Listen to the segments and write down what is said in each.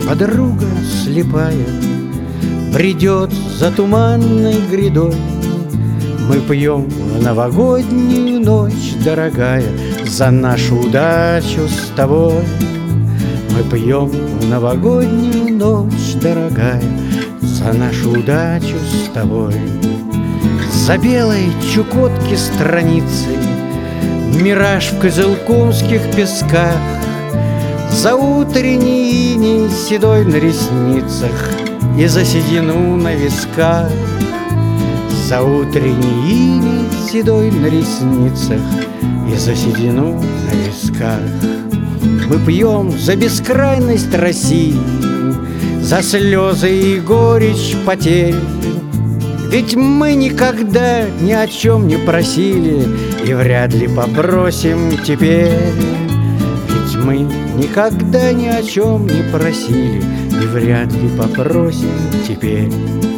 Подруга слепая бредет за туманной грядой. Мы пьем в новогоднюю ночь, дорогая, за нашу удачу с тобой. Мы пьем в новогоднюю ночь, дорогая, за нашу удачу с тобой. За белой Чукотки страницы мираж в кызылкумских песках, за утренний иней седой на ресницах и за седину на висках. За утренний иней седой на ресницах и за седину на висках. Мы пьем за бескрайность России, за слезы и горечь потерь. Ведь мы никогда ни о чем не просили и вряд ли попросим теперь. Ведь мы никогда ни о чем не просили и вряд ли попросим теперь.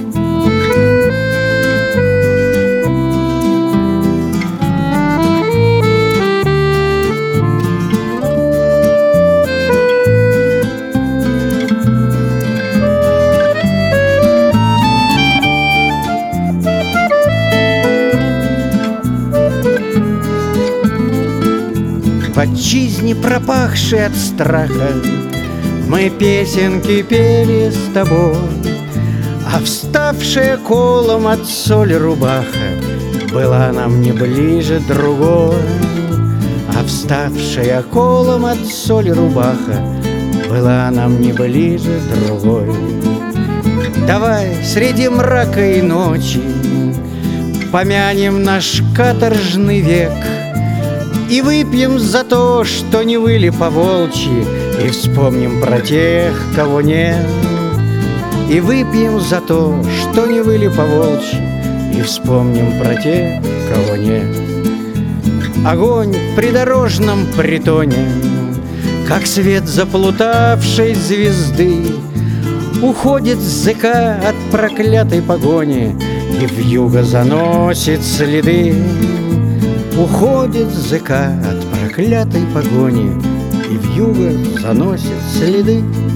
В отчизне, пропахшей от страха, мы песенки пели с тобой, а вставшая колом от соли рубаха была нам не ближе другой. А вставшая колом от соли рубаха была нам не ближе другой. Давай среди мрака и ночи помянем наш каторжный век и выпьем за то, что не выли по-волчьи, и вспомним про тех, кого нет. И выпьем за то, что не выли по-волчьи, и вспомним про тех, кого нет. Огонь в придорожном притоне, как свет заплутавшей звезды, уходит с ЗК от проклятой погони и вьюга заносит следы. Уходит ЗК от проклятой погони и вьюга заносит следы.